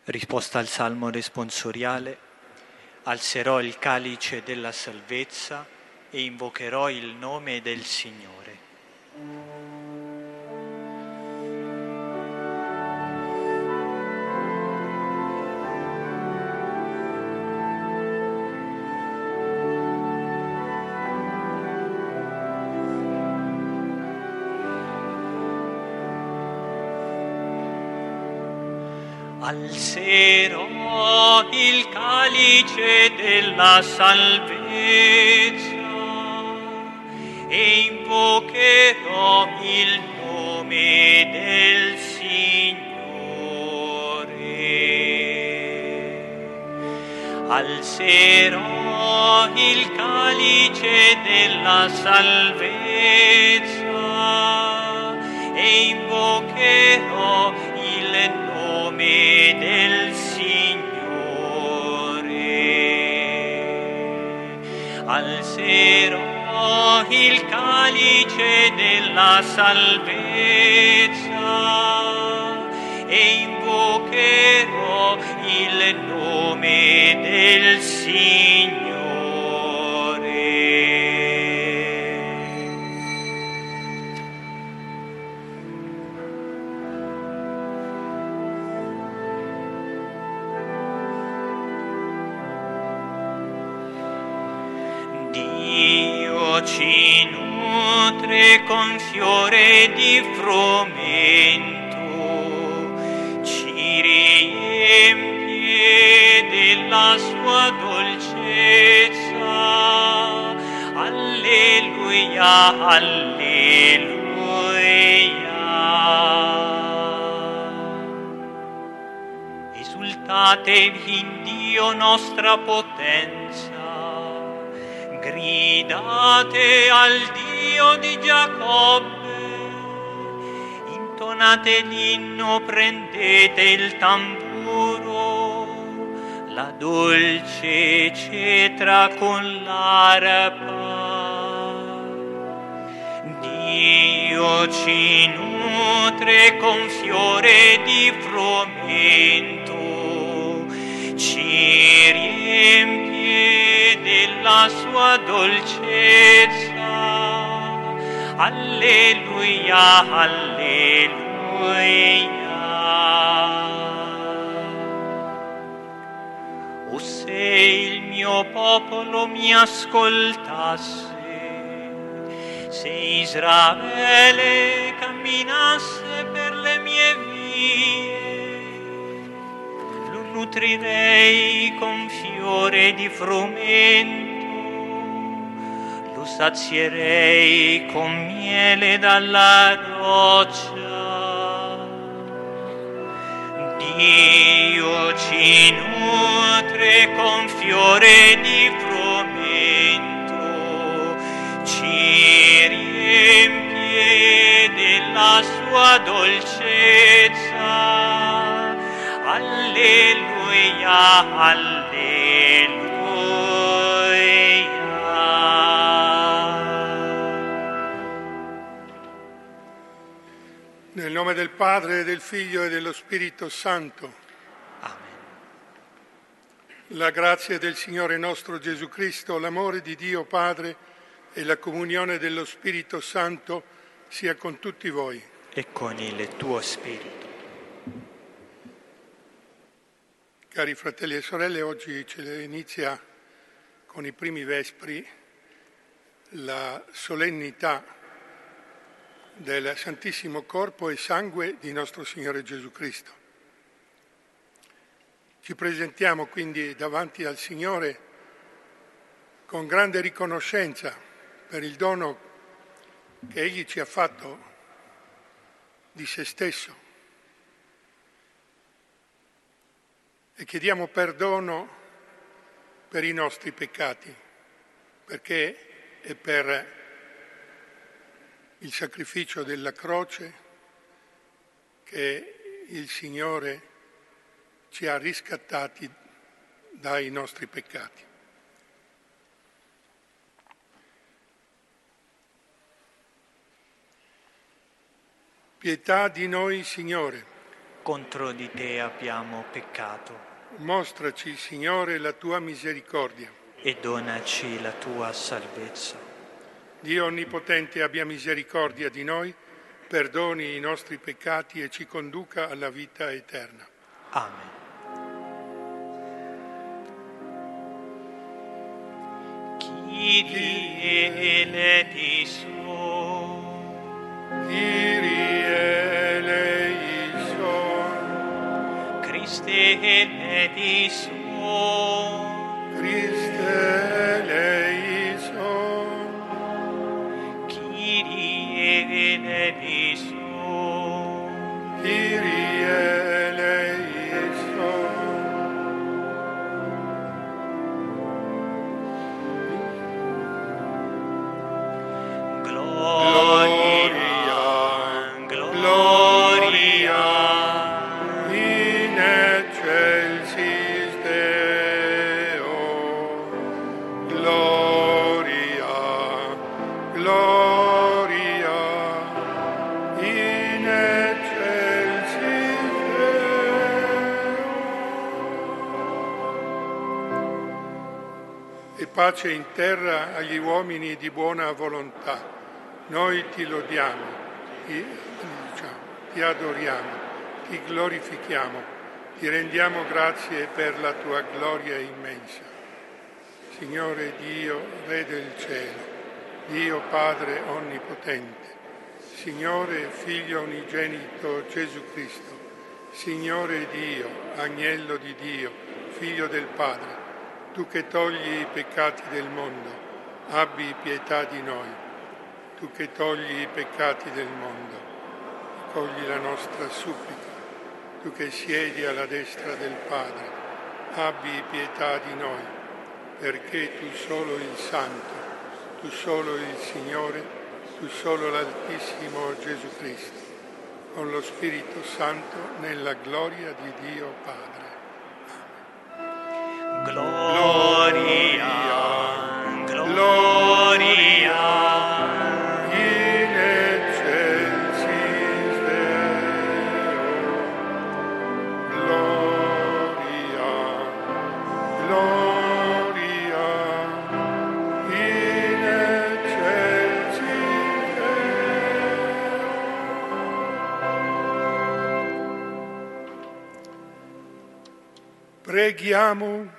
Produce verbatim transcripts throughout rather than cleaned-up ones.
Risposta al Salmo responsoriale: alzerò il calice della salvezza e invocherò il nome del Signore. Alzerò il calice della salvezza e invocherò il nome del Signore. Alzerò il calice della salvezza e invocherò il nome del Signore. Alzerò il calice della salvezza e invocherò il nome del Signore. Dio ci nutre con fiore di frumento, ci riempie della sua dolcezza. Alleluia, alleluia. Esultatevi in Dio nostra potenza. Gridate al Dio di Giacobbe, intonate l'inno, prendete il tamburo, la dolce cetra con l'arpa. Dio ci nutre con fiore di frumento, ci riempie della sua dolcezza. Alleluia, alleluia. O se il mio popolo mi ascoltasse, se Israele camminasse per le mie vie, lo nutrirei con fiore di frumento, lo sazierei con miele dalla roccia. Dio ci nutre con fiore di frumento, ci riempie della sua dolcezza. Alleluia, alleluia. Nel nome del Padre, del Figlio e dello Spirito Santo. Amen. La grazia del Signore nostro Gesù Cristo, l'amore di Dio Padre e la comunione dello Spirito Santo sia con tutti voi. E con il tuo spirito. Cari fratelli e sorelle, oggi ce inizia con i primi vespri la solennità del Santissimo Corpo e Sangue di nostro Signore Gesù Cristo. Ci presentiamo quindi davanti al Signore con grande riconoscenza per il dono che Egli ci ha fatto di se stesso e chiediamo perdono per i nostri peccati, perché è per il sacrificio della croce che il Signore ci ha riscattati dai nostri peccati. Pietà di noi, Signore. contro di te abbiamo peccato. Mostraci, Signore, la tua misericordia. E donaci la tua salvezza. Dio Onnipotente abbia misericordia di noi, perdoni i nostri peccati e ci conduca alla vita eterna. Amen. Kyrie eleison, Kyrie eleison, Christe eleison, Christe eleison, Kyrie eleison, Kyrie eleison. Gloria, gloria, in excelsis Deo, gloria, gloria, in excelsis Deo. E pace in terra agli uomini di buona volontà. Noi ti lodiamo, ti, diciamo, ti adoriamo, ti glorifichiamo, ti rendiamo grazie per la tua gloria immensa. Signore Dio, Re del cielo, Dio Padre Onnipotente, Signore Figlio Unigenito Gesù Cristo, Signore Dio, Agnello di Dio, Figlio del Padre, tu che togli i peccati del mondo, abbi pietà di noi. Tu che togli i peccati del mondo, accogli la nostra supplica. Tu che siedi alla destra del Padre, abbi pietà di noi, perché tu solo il Santo, tu solo il Signore, tu solo l'Altissimo Gesù Cristo, con lo Spirito Santo nella gloria di Dio Padre. gloria, gloria. Preghiamo.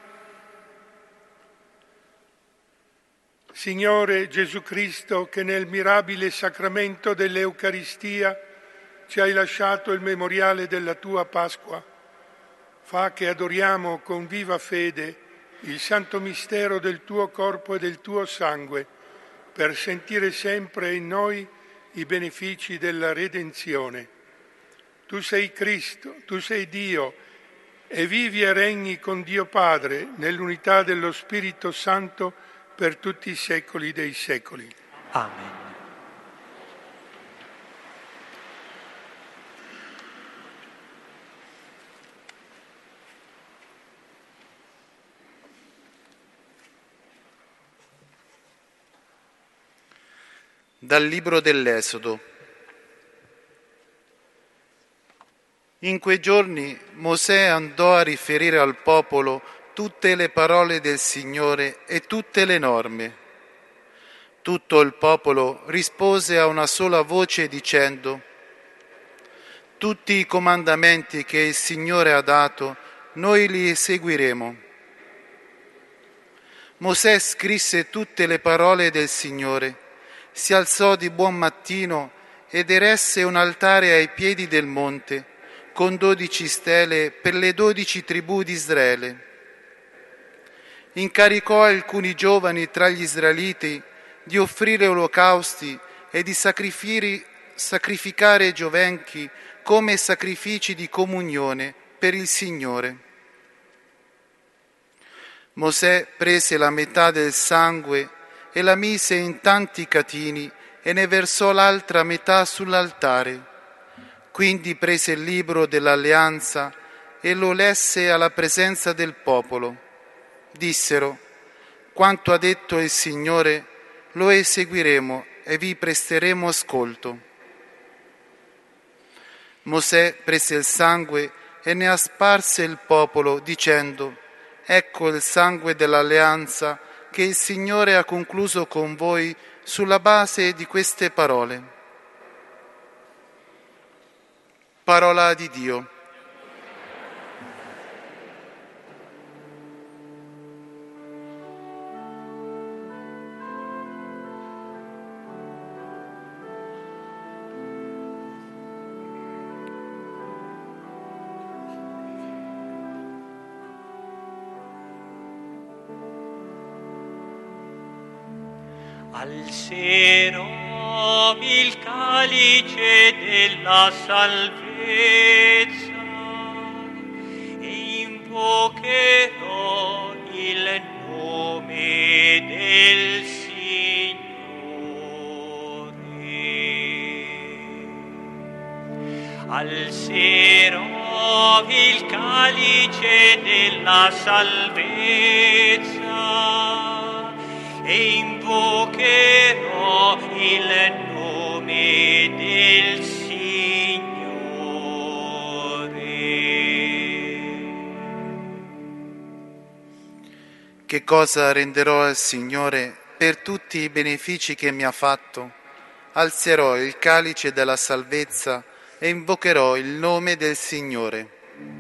Signore Gesù Cristo, che nel mirabile sacramento dell'Eucaristia ci hai lasciato il memoriale della tua Pasqua, fa che adoriamo con viva fede il santo mistero del tuo corpo e del tuo sangue, per sentire sempre in noi i benefici della redenzione. Tu sei Cristo, tu sei Dio, e vivi e regni con Dio Padre nell'unità dello Spirito Santo per tutti i secoli dei secoli. Amen. Dal libro dell'Esodo. In quei giorni Mosè andò a riferire al popolo tutte le parole del Signore e tutte le norme. Tutto il popolo rispose a una sola voce dicendo: tutti i comandamenti che il Signore ha dato, noi li eseguiremo. Mosè scrisse tutte le parole del Signore, si alzò di buon mattino ed eresse un altare ai piedi del monte, con dodici stele per le dodici tribù di Israele. Incaricò alcuni giovani tra gli israeliti di offrire olocausti e di sacrificare giovenchi come sacrifici di comunione per il Signore. Mosè prese la metà del sangue e la mise in tanti catini e ne versò l'altra metà sull'altare. Quindi prese il libro dell'alleanza e lo lesse alla presenza del popolo. Dissero: quanto ha detto il Signore lo eseguiremo e vi presteremo ascolto. Mosè prese il sangue e ne asparse il popolo, dicendo: ecco il sangue dell'alleanza che il Signore ha concluso con voi sulla base di queste parole. Parola di Dio. Al seno il calice della salvezza e invocherò il nome del Signore. Al seno il calice della salvezza e invocherò il nome del Signore. Che cosa renderò al Signore per tutti i benefici che mi ha fatto? Alzerò il calice della salvezza e invocherò il nome del Signore.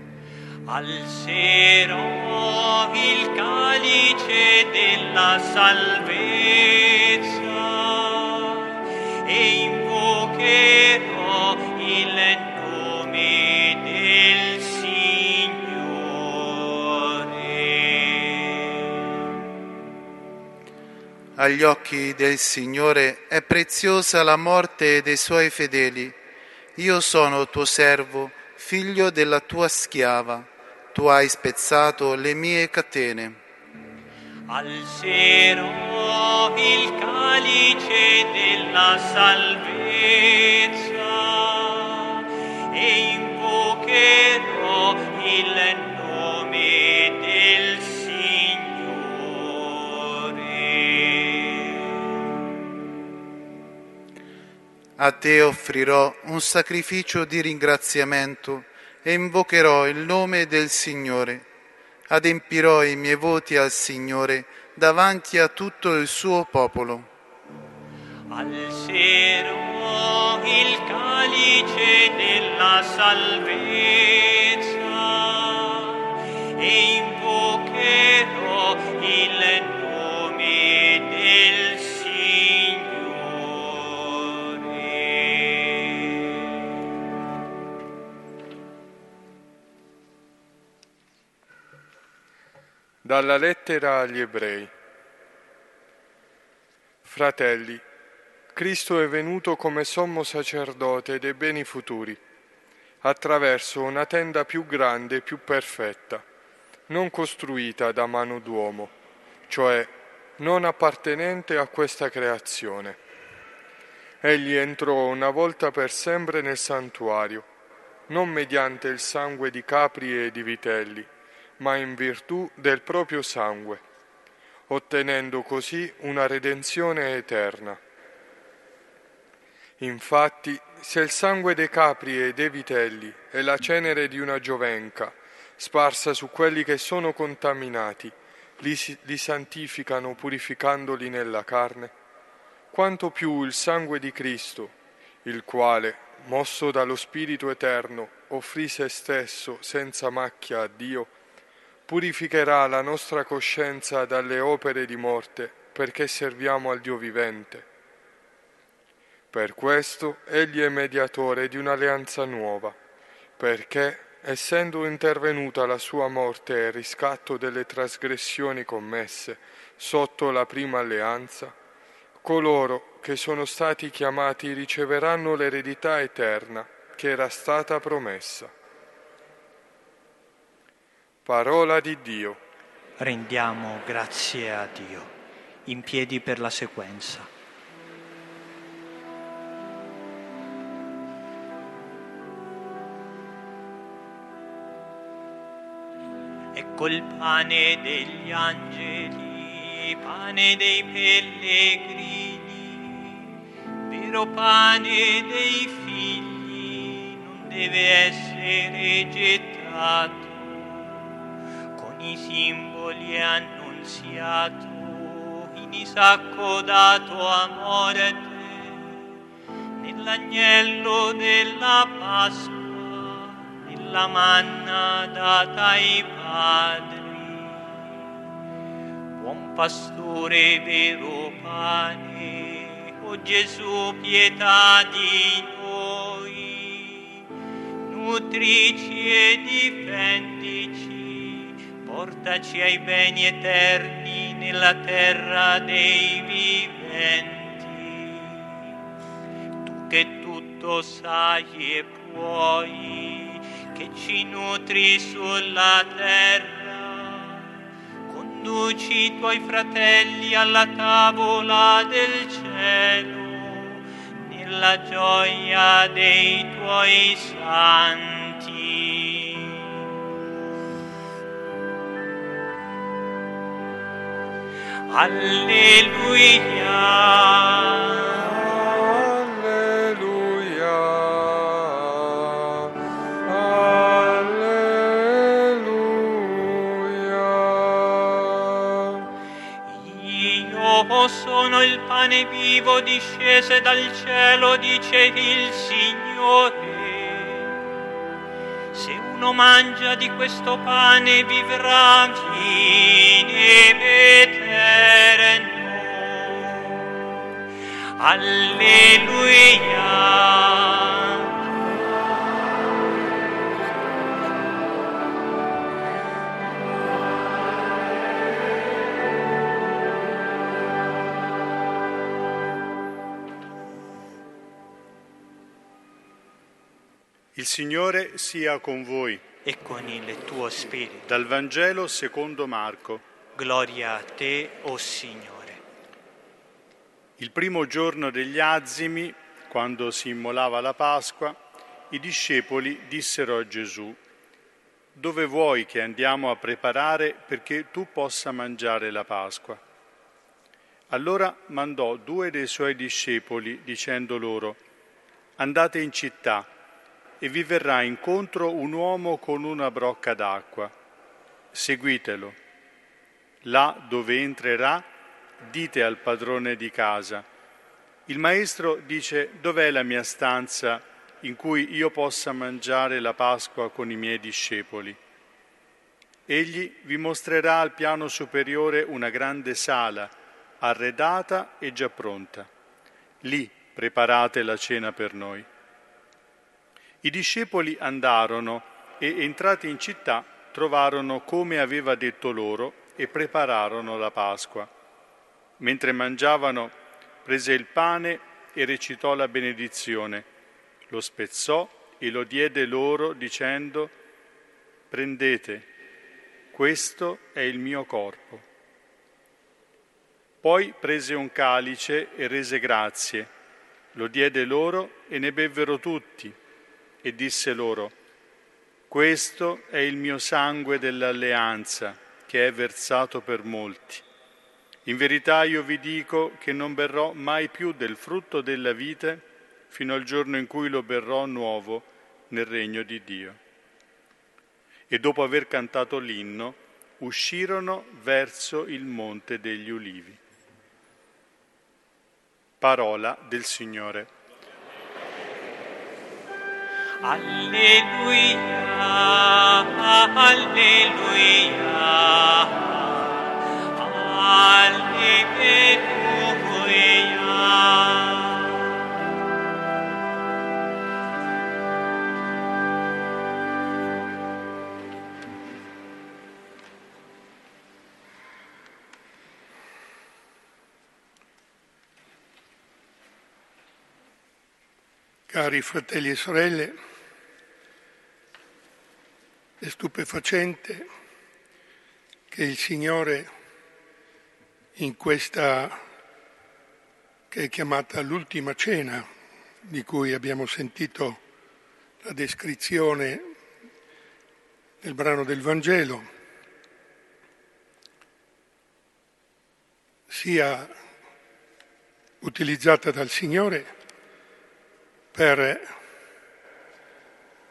Alzerò il calice della salvezza e invocherò il nome del Signore. Agli occhi del Signore è preziosa la morte dei Suoi fedeli. Io sono tuo servo, figlio della tua schiava. Tu hai spezzato le mie catene. Alzerò il calice della salvezza e invocherò il nome del Signore. A te offrirò un sacrificio di ringraziamento e invocherò il nome del Signore. Adempirò i miei voti al Signore davanti a tutto il suo popolo. Alzerò il calice della salvezza e invocherò il nome del Signore. Dalla lettera agli Ebrei. Fratelli, Cristo è venuto come sommo sacerdote dei beni futuri, attraverso una tenda più grande e più perfetta, non costruita da mano d'uomo, cioè non appartenente a questa creazione. Egli entrò una volta per sempre nel santuario, non mediante il sangue di capri e di vitelli, ma in virtù del proprio sangue, ottenendo così una redenzione eterna. Infatti, se il sangue dei capri e dei vitelli e la cenere di una giovenca, sparsa su quelli che sono contaminati, li, li santificano purificandoli nella carne, quanto più il sangue di Cristo, il quale, mosso dallo Spirito Eterno, offrì se stesso senza macchia a Dio, purificherà la nostra coscienza dalle opere di morte, perché serviamo al Dio vivente. Per questo egli è mediatore di un'alleanza nuova, perché, essendo intervenuta la sua morte e il riscatto delle trasgressioni commesse sotto la prima alleanza, coloro che sono stati chiamati riceveranno l'eredità eterna che era stata promessa. Parola di Dio. Rendiamo grazie a Dio. In piedi per la sequenza. Ecco il pane degli angeli, pane dei pellegrini, vero pane dei figli, non deve essere gettato, con i simboli annunziato, in Isacco dato a morte, nell'agnello della Pasqua, nella manna data ai padri. Buon pastore, vero pane, o Gesù, pietà di noi, nutrici e difendici, portaci ai beni eterni nella terra dei viventi. Tu che tutto sai e puoi, che ci nutri sulla terra, conduci i tuoi fratelli alla tavola del cielo, nella gioia dei tuoi santi. Alleluia. Io sono il pane vivo discese dal cielo, dice il Signore. Se uno mangia di questo pane vivrà in eterno. Alleluia. Il Signore sia con voi. E con il tuo spirito. Dal Vangelo secondo Marco. Gloria a te, o Signore. Il primo giorno degli Azimi, quando si immolava la Pasqua, i discepoli dissero a Gesù: «Dove vuoi che andiamo a preparare perché tu possa mangiare la Pasqua?» Allora mandò due dei suoi discepoli, dicendo loro: «Andate in città, e vi verrà incontro un uomo con una brocca d'acqua. Seguitelo. Là dove entrerà, dite al padrone di casa: il maestro dice: dov'è la mia stanza in cui io possa mangiare la Pasqua con i miei discepoli? Egli vi mostrerà al piano superiore una grande sala, arredata e già pronta. Lì preparate la cena per noi». I discepoli andarono e, entrati in città, trovarono come aveva detto loro e prepararono la Pasqua. Mentre mangiavano, prese il pane e recitò la benedizione, lo spezzò e lo diede loro dicendo: «Prendete, questo è il mio corpo». Poi prese un calice e rese grazie, lo diede loro e ne bevvero tutti. E disse loro: «Questo è il mio sangue dell'alleanza, che è versato per molti. In verità io vi dico che non berrò mai più del frutto della vite fino al giorno in cui lo berrò nuovo nel regno di Dio». E dopo aver cantato l'inno, uscirono verso il Monte degli Ulivi. Parola del Signore. Alleluia, alleluia, Cari fratelli e sorelle, è stupefacente che il Signore in questa che è chiamata l'ultima cena, di cui abbiamo sentito la descrizione nel brano del Vangelo, sia utilizzata dal Signore per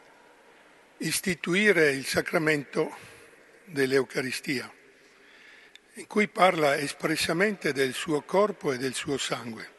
istituire il sacramento dell'Eucaristia, in cui parla espressamente del suo corpo e del suo sangue.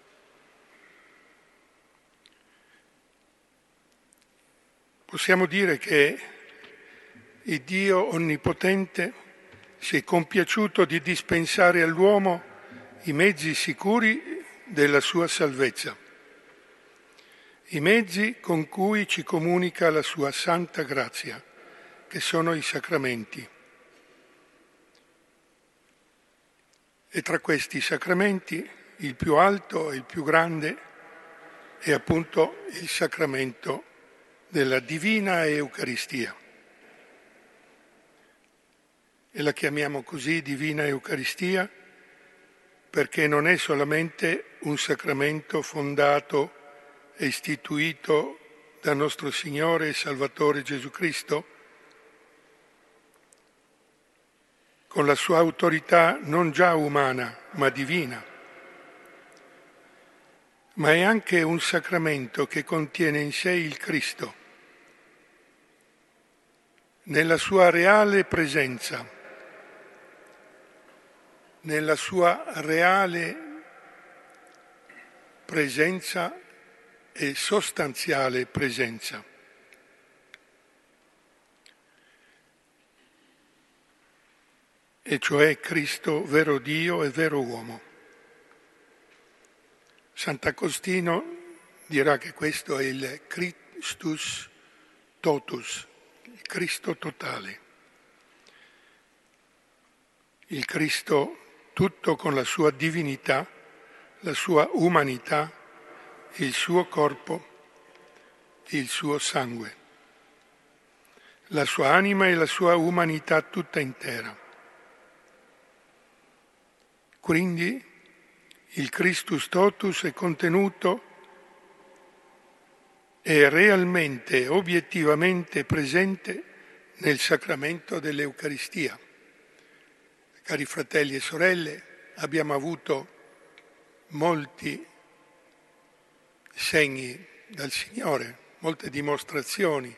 Possiamo dire che il Dio Onnipotente si è compiaciuto di dispensare all'uomo i mezzi sicuri della sua salvezza, i mezzi con cui ci comunica la sua santa grazia, che sono i sacramenti. E tra questi sacramenti il più alto e il più grande è appunto il sacramento della Divina Eucaristia. E la chiamiamo così Divina Eucaristia perché non è solamente un sacramento fondato e istituito da nostro Signore e Salvatore Gesù Cristo, con la sua autorità non già umana ma divina, ma è anche un sacramento che contiene in sé il Cristo, nella sua reale presenza, nella sua reale presenza e sostanziale presenza. E cioè Cristo, vero Dio e vero uomo. Sant'Agostino dirà che questo è il Christus totus, il Cristo totale. Il Cristo tutto con la sua divinità, la sua umanità, il suo corpo, il suo sangue, la sua anima e la sua umanità tutta intera. Quindi il Christus totus è contenuto e realmente, obiettivamente presente nel sacramento dell'Eucaristia. Cari fratelli e sorelle, abbiamo avuto molti segni dal Signore, molte dimostrazioni,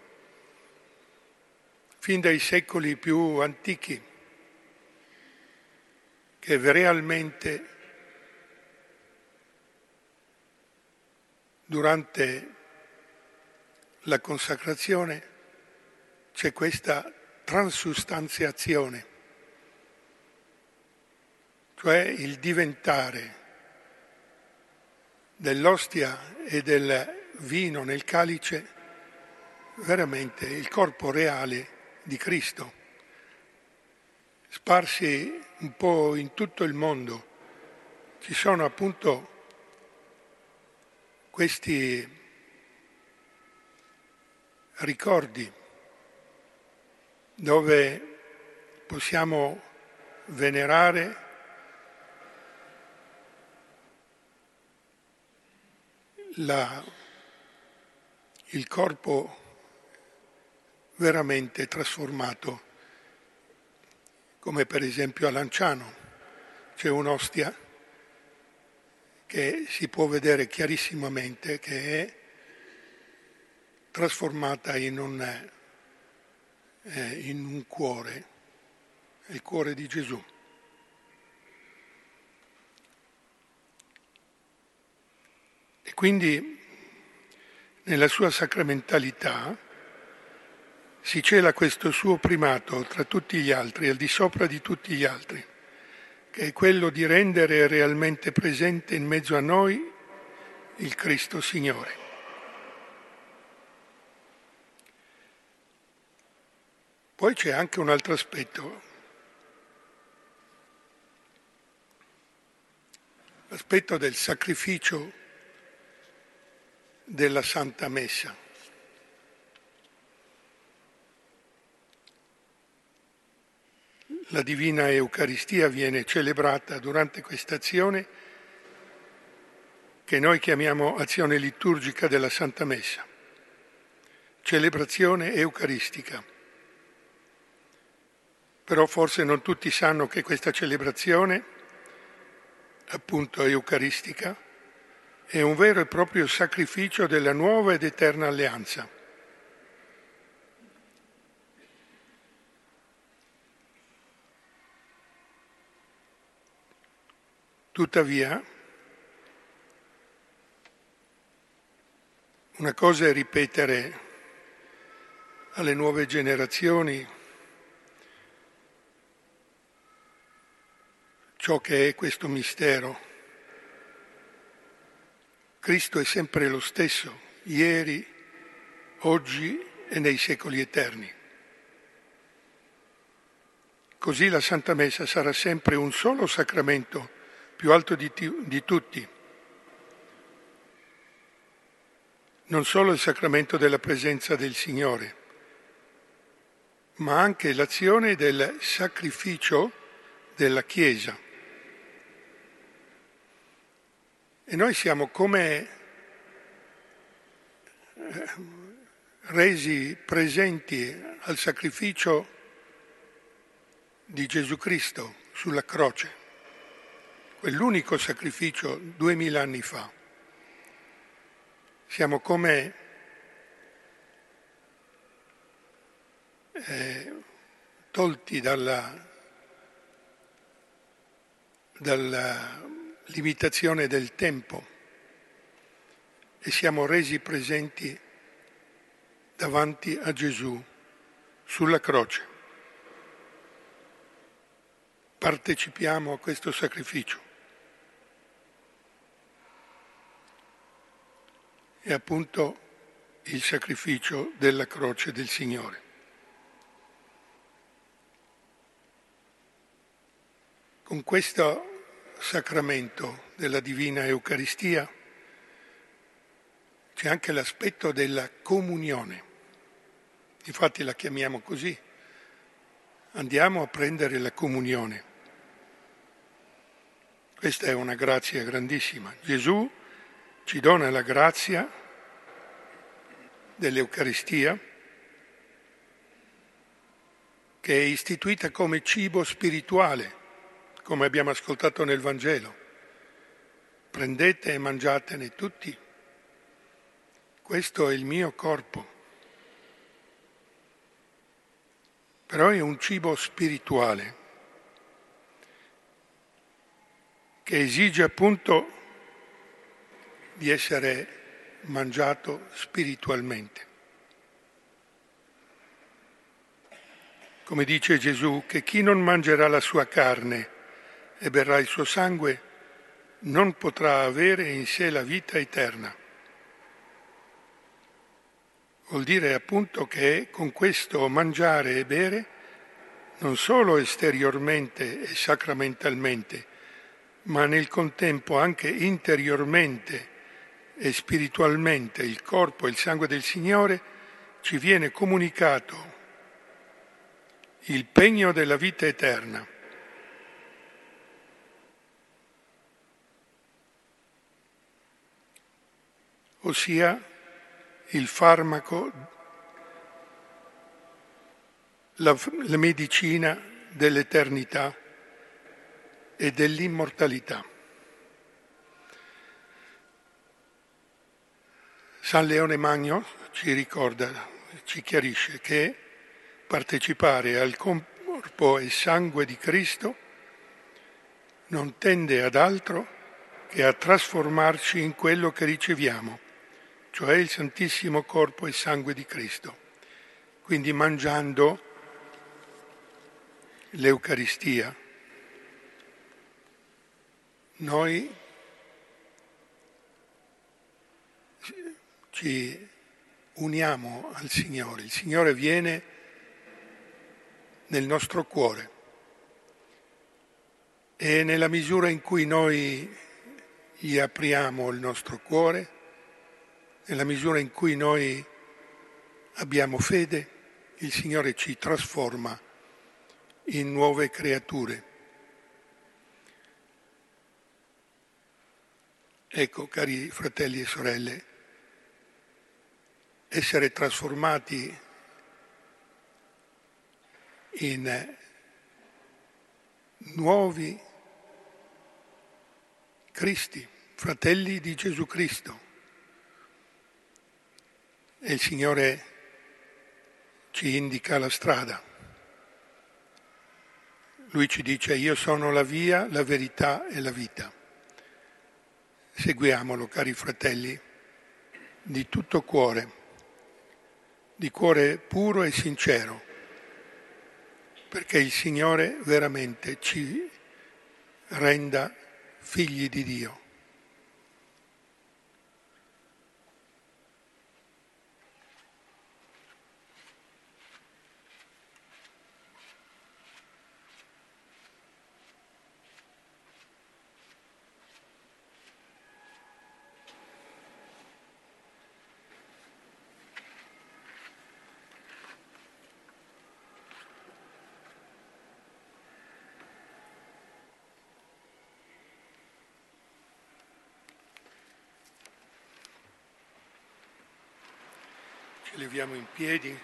fin dai secoli più antichi, che realmente durante la consacrazione c'è questa transustanziazione, cioè il diventare dell'ostia e del vino nel calice veramente il corpo reale di Cristo, sparsi un po' in tutto il mondo. Ci sono appunto questi ricordi dove possiamo venerare la, il corpo veramente trasformato, come per esempio a Lanciano c'è un'ostia che si può vedere chiarissimamente che è trasformata in un, eh, in un cuore, il cuore di Gesù. E quindi nella sua sacramentalità si cela questo suo primato tra tutti gli altri, al di sopra di tutti gli altri, che è quello di rendere realmente presente in mezzo a noi il Cristo Signore. Poi c'è anche un altro aspetto, l'aspetto del sacrificio della Santa Messa. La Divina Eucaristia viene celebrata durante questa azione che noi chiamiamo azione liturgica della Santa Messa, celebrazione eucaristica. Però forse non tutti sanno che questa celebrazione, appunto eucaristica, è un vero e proprio sacrificio della nuova ed eterna alleanza. Tuttavia, una cosa è ripetere alle nuove generazioni ciò che è questo mistero. Cristo è sempre lo stesso, ieri, oggi e nei secoli eterni. Così la Santa Messa sarà sempre un solo sacramento, più alto di, t- di tutti. Non solo il sacramento della presenza del Signore, ma anche l'azione del sacrificio della Chiesa. E noi siamo come resi presenti al sacrificio di Gesù Cristo sulla croce, quell'unico sacrificio duemila anni fa. Siamo come eh, tolti dalla, dalla limitazione del tempo e siamo resi presenti davanti a Gesù sulla croce. Partecipiamo a questo sacrificio. È appunto il sacrificio della croce del Signore. Con questo sacramento della Divina Eucaristia c'è anche l'aspetto della comunione. Infatti la chiamiamo così. Andiamo a prendere la comunione. Questa è una grazia grandissima. Gesù ci dona la grazia dell'Eucaristia, che è istituita come cibo spirituale, come abbiamo ascoltato nel Vangelo. Prendete e mangiatene tutti. Questo è il mio corpo. Però è un cibo spirituale che esige appunto di essere mangiato spiritualmente. Come dice Gesù, che chi non mangerà la sua carne e berrà il suo sangue non potrà avere in sé la vita eterna. Vuol dire appunto che con questo mangiare e bere, non solo esteriormente e sacramentalmente, ma nel contempo anche interiormente e spiritualmente il corpo e il sangue del Signore, ci viene comunicato il pegno della vita eterna. Ossia il farmaco, la, la medicina dell'eternità e dell'immortalità. San Leone Magno ci ricorda, ci chiarisce che partecipare al corpo e sangue di Cristo non tende ad altro che a trasformarci in quello che riceviamo, cioè il Santissimo Corpo e Sangue di Cristo. Quindi mangiando l'Eucaristia, noi ci uniamo al Signore. Il Signore viene nel nostro cuore e nella misura in cui noi gli apriamo il nostro cuore, nella misura in cui noi abbiamo fede, il Signore ci trasforma in nuove creature. Ecco, cari fratelli e sorelle, essere trasformati in nuovi Cristi, fratelli di Gesù Cristo. E il Signore ci indica la strada. Lui ci dice: io sono la via, la verità e la vita. Seguiamolo, cari fratelli, di tutto cuore, di cuore puro e sincero, perché il Signore veramente ci renda figli di Dio. Ci leviamo in piedi.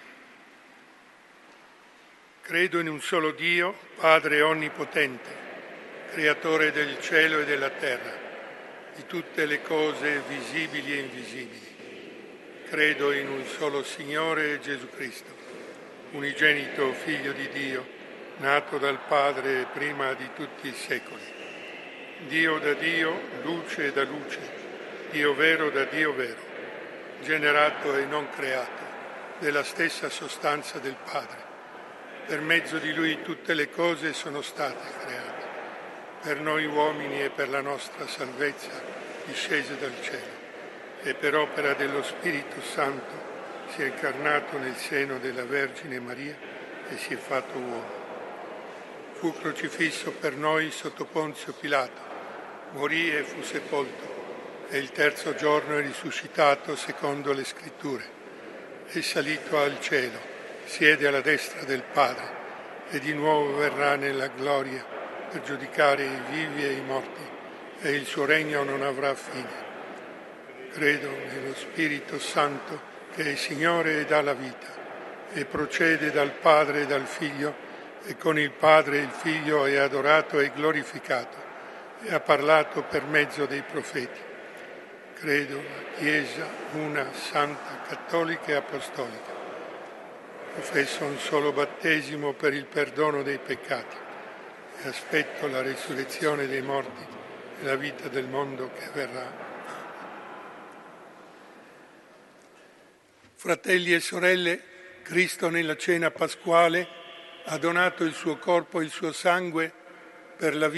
Credo in un solo Dio, Padre onnipotente, creatore del cielo e della terra, di tutte le cose visibili e invisibili. Credo in un solo Signore Gesù Cristo, unigenito Figlio di Dio, nato dal Padre prima di tutti i secoli. Dio da Dio, luce da luce, Dio vero da Dio vero, generato e non creato, della stessa sostanza del Padre. Per mezzo di Lui tutte le cose sono state create, per noi uomini e per la nostra salvezza discese dal cielo, e per opera dello Spirito Santo si è incarnato nel seno della Vergine Maria e si è fatto uomo. Fu crocifisso per noi sotto Ponzio Pilato, morì e fu sepolto, e il terzo giorno è risuscitato secondo le Scritture. È salito al cielo, siede alla destra del Padre e di nuovo verrà nella gloria per giudicare i vivi e i morti, e il suo regno non avrà fine. Credo nello Spirito Santo che è Signore e dà la vita, e procede dal Padre e dal Figlio, e con il Padre e il Figlio è adorato e glorificato, e ha parlato per mezzo dei profeti. Credo nella Chiesa, una santa, cattolica e apostolica. Professo un solo battesimo per il perdono dei peccati e aspetto la risurrezione dei morti e la vita del mondo che verrà. Fratelli e sorelle, Cristo nella cena pasquale ha donato il suo corpo e il suo sangue per la vita